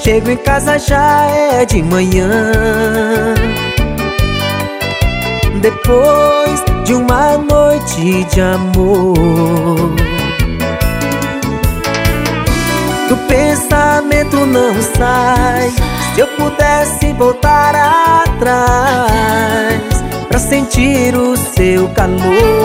Chego em casa já é de manhã, depois de uma noite de amor. Do pensamento não sai. Se eu pudesse voltar atrás pra sentir o seu calor,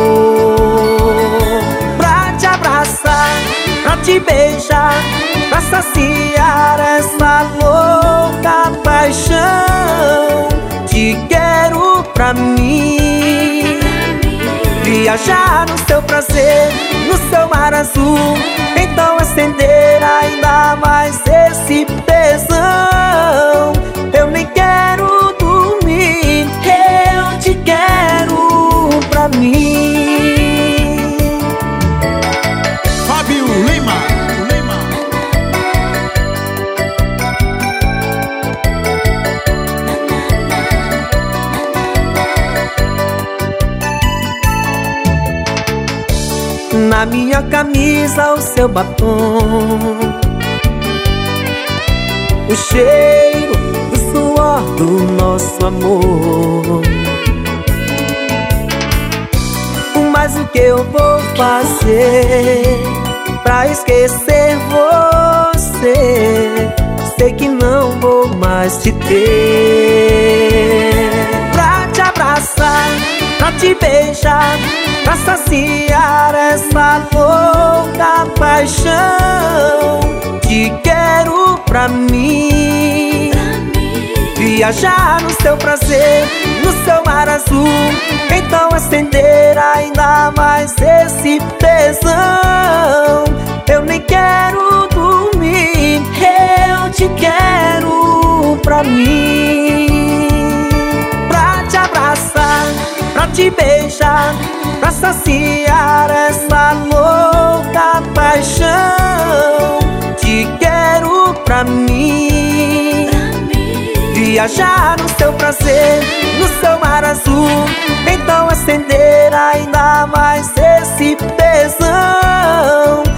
pra te abraçar, pra te beijar, pra saciar essa louca paixão. Te quero pra mim, viajar no seu prazer, no seu mar azul. Então acender ainda mais esse tesão. Eu nem quero dormir, eu te quero pra mim. Fábio Lima. Na minha camisa o seu batom, o cheiro do suor do nosso amor. Mas o que eu vou fazer pra esquecer você? Sei que não vou mais te ter. Pra te abraçar, pra te beijar, pra saciar essa louca paixão. Te quero pra mim, viajar no seu prazer, no seu mar azul. Então acender ainda mais esse tesão. Eu nem quero dormir, eu te quero pra mim. Pra te abraçar, pra te beijar, pra saciar essa louca paixão. Te quero pra mim, viajar no seu prazer, no seu mar azul. Então acender ainda mais esse tesão.